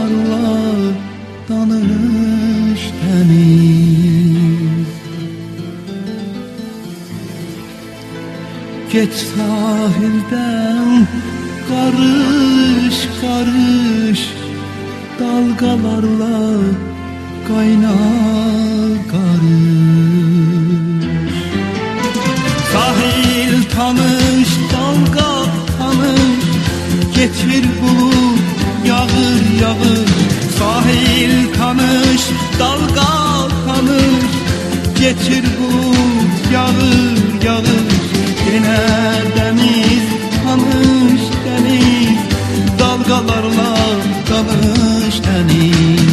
dalgalarla danış deniz. Geç sahilden karış karış, dalgalarla kayna karış. Sahil tanış, dalga tanış, getir bulut yağır yağır. Sahil tanış, dalga tanış, getir bulut yağır yağır. Yine deniz tanış deniz, dalgalarla tanış deniz.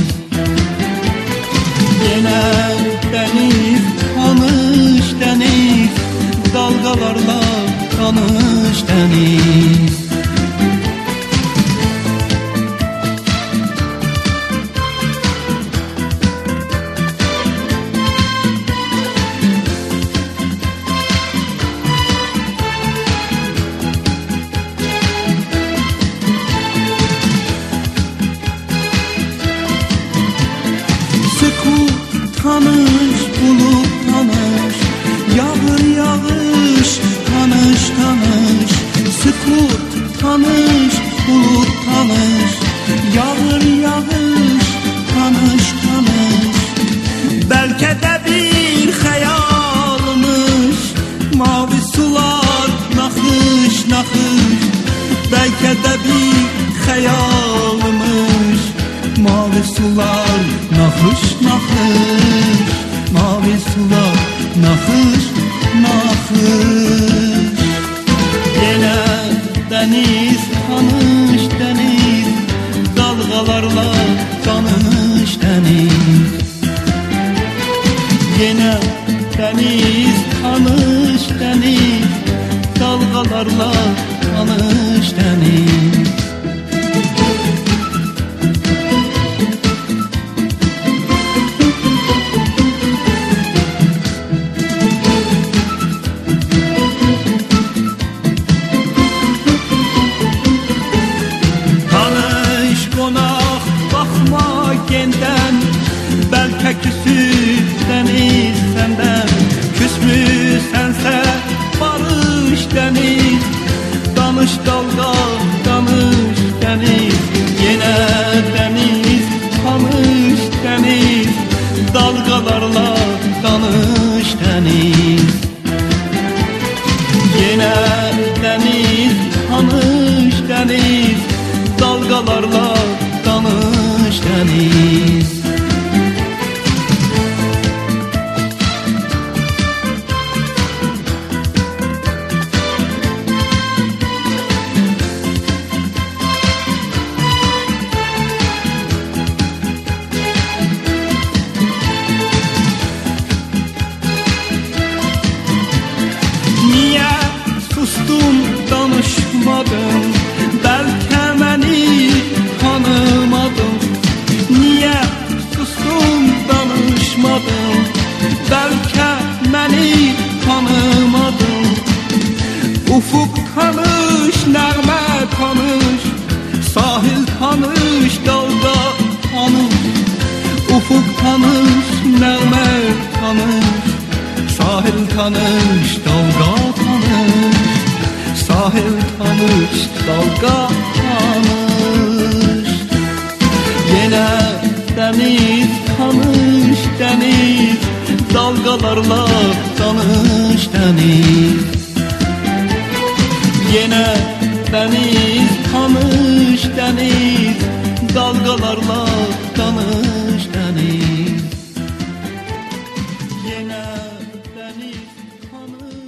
Yine deniz tanış deniz, dalgalarla tanış deniz. Tanış, bulut tanış, yağır yağış, tanış tanış. Sükut tanış, bulut tanış, yağır yağış, tanış tanış. Belki de bir hayalmış, mavi sular nakış nakış. Belki de bir hayalmış, mavi sular nakış nakış. Mavi sular nakış nakış. Yine deniz tanış deniz, dalgalarla tanış deniz. Yine deniz tanış deniz, dalgalarla tanış deniz. Belki küsüp deniz senden, küsmüsense barış deniz. Danış dalga, danış deniz. Yine deniz, tanış deniz, dalgalarla tanış deniz. Yine deniz, tanış deniz, dalgalarla tanış deniz. Niye sustum danışmadım, belki beni tanımadın. Niye sustum danışmadım, belki beni tanımadın. Ufuk tanış, nəğmə tanış, sahil tanış, dalga tanış. Ufuk tanış, nəğmə tanış, sahil tanış, dalga tanış. Sahil tanış, dalga tanış. Yine deniz tanış deniz, dalgalarla tanış deniz. Yine deniz tanış deniz, dalgalarla tanış deniz. Yine deniz tanış.